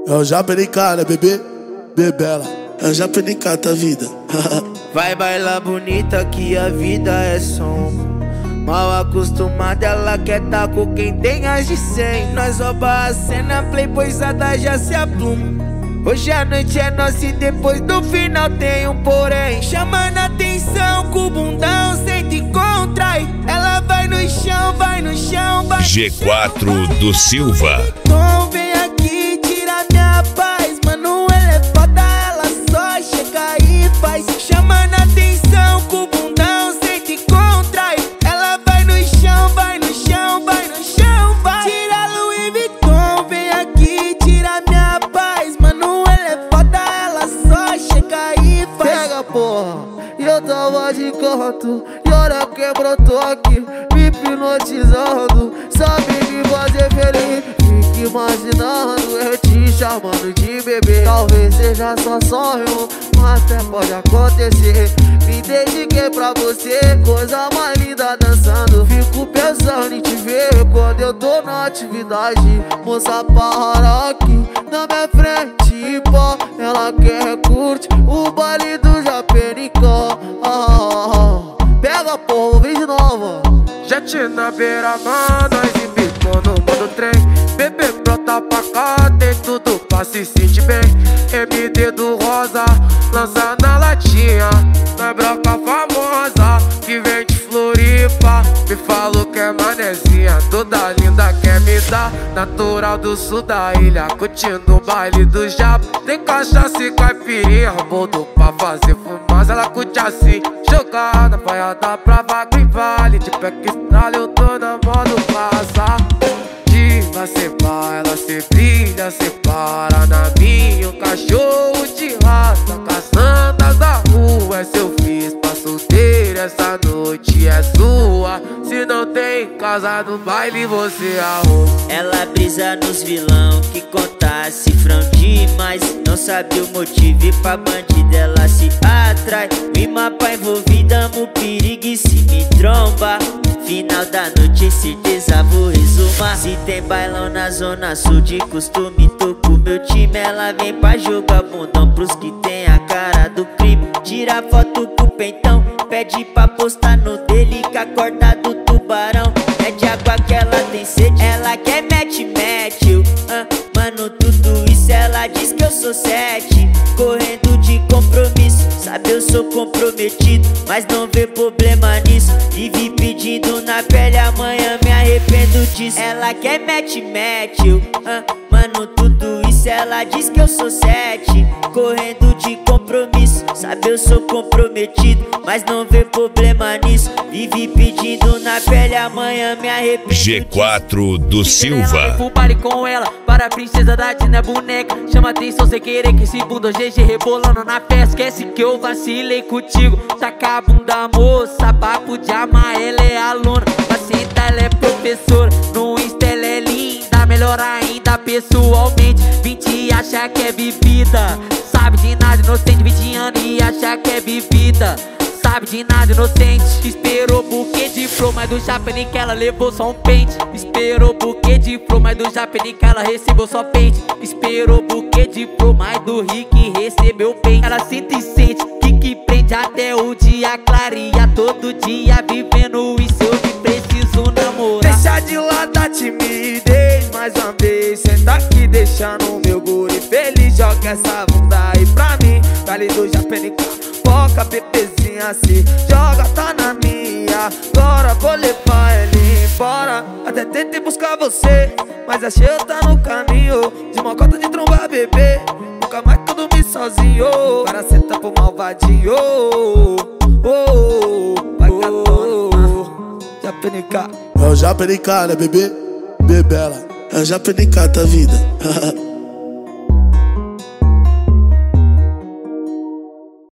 Eu já penicada, bebê, bebela. Eu já penicada a vida. Vai bailar bonita que a vida é som. Mal acostumada, ela quer tá com quem tem as de 100. Nós rouba a cena, playboyzada já se apluma. Hoje a noite é nossa e depois do final tem um porém. Chamando a atenção com o bundão, senta e contrai. Ela vai no chão, vai no chão, vai G4 do Silva. Então vem aqui, tira minha paz. Mano, ela é foda, ela só chega e faz. Chamando a atenção com o bundão, senta e contrai. Ela vai no chão, vai no chão, vai no chão, vai. Tira Louis Vuitton, vem aqui, tira minha paz. Mano, ela é foda, ela só chega e faz. Pega, porra, e eu tava de canto, e hora quebrou, tô aqui me hipnotizando. Sabe me fazer feliz, fique imaginando eu te chamando de bebê. Talvez seja só sonho, mas até pode acontecer. Me dediquei pra você, coisa mais linda dançando. Fico pensando em te ver quando eu tô na atividade. Moça para aqui na minha frente, pó. Ela quer curte o baile do Japenicó. Pega, porra, vem de novo. Jet na beira-mar, nós embicou no modo trem. Bebê brota pra cá, tem tudo pra se sentir bem. MD do rosa, lança na latinha. Nós broca famosa, que vem de Floripa. Me falou que é manezinha, toda linda quer me dar. Natural do sul da ilha, curtindo o baile do Jabo. Tem cachaça e caipirinha, boldo pra fazer fumaça. Ela curte assim, jogada, apanhada pra vaga e vale. De pé que estrala, eu tô na modo passar. Diva, cê baila, cê brilha, cê para na minha. Um cachorro de raça, caçando as da rua. Essa eu fiz pra solteira, essa noite é sua. Se não tem casa no baile, você arruma. Ela brisa nos vilão que conta cifrão demais. Não sabe o motivo e pra bandida ela se atrai. Rima pra envolvida, mo perigo e se me tromba. Final da noite, certeza vou resumar. Se tem bailão na zona sul de costume, tô com meu time. Ela vem pra jogar bundão pros que tem a cara do crime. Tira foto com o peitão, pede pra postar no dele com a corda do tubarão. É de água que ela tem sede, ela quer mete. Mano, tudo isso ela diz que eu sou 7. Correndo de compromisso, sabe eu sou comprometido, mas não vê problema nisso. Vive pedindo na pele, amanhã me arrependo disso. Ela quer mete. Mano, tudo isso ela diz que eu sou 7. Correndo de compromisso, sabe eu sou comprometido, mas não vê problema nisso. Vive pedindo na pele, amanhã me arrependo G4 do Silva. Pro baile com ela, para a princesa da Disney boneca. Chama atenção sem querer que esse bunda GG rebolando na festa. Esquece que eu vacilei contigo. Taca a bunda, moça, papo de amar, ela é aluna. Pacienta, ela é professora. No Insta ela é linda, melhor ainda pessoalmente. 20 acha que é bebida, sabe de nada, inocente. 20 anos e acha que é bebida, sabe de nada, inocente. Esperou buquê de flor, mas do Japenique ela levou só um pente. Esperou buquê de flor, mas do Japenique ela recebeu só pente. Esperou buquê de flor, mas do Rick recebeu pente. Ela sente e sente, que prende até o dia clareia. Todo dia vivendo isso, eu me preciso namorar. Deixa de lado a timidez, mais uma vez. Senta aqui, deixa no meu guri feliz. Joga essa bunda aí pra mim. Vale do Japenicá, foca bebezinha assim. Joga, tá na minha. Agora vou levar ele embora. Até tentei buscar você, mas achei eu tá no caminho. De uma cota de tromba, bebê, nunca mais tu dormir sozinho. Para senta pro malvadinho. Vai catona, Japenicá. Eu já penicada, bebê, bebela. Eu já penicada a vida.